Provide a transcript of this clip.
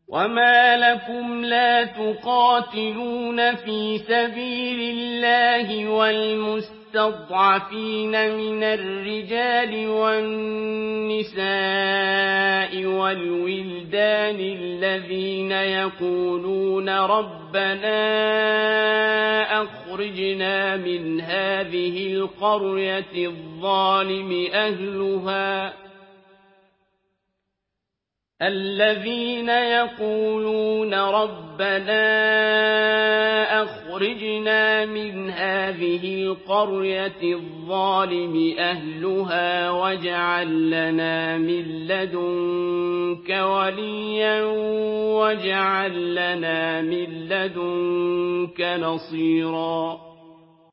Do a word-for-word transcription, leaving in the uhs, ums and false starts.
وما لكم لا تقاتلون في سبيل الله والمستضعفين من الرجال والنساء والولدان الذين يقولون ربنا أخرجنا من هذه القرية الظالم أهلها الذين يقولون ربنا أخرجنا من هذه القرية الظالم أهلها واجعل لنا من لدنك وليا واجعل لنا من لدنك نصيرا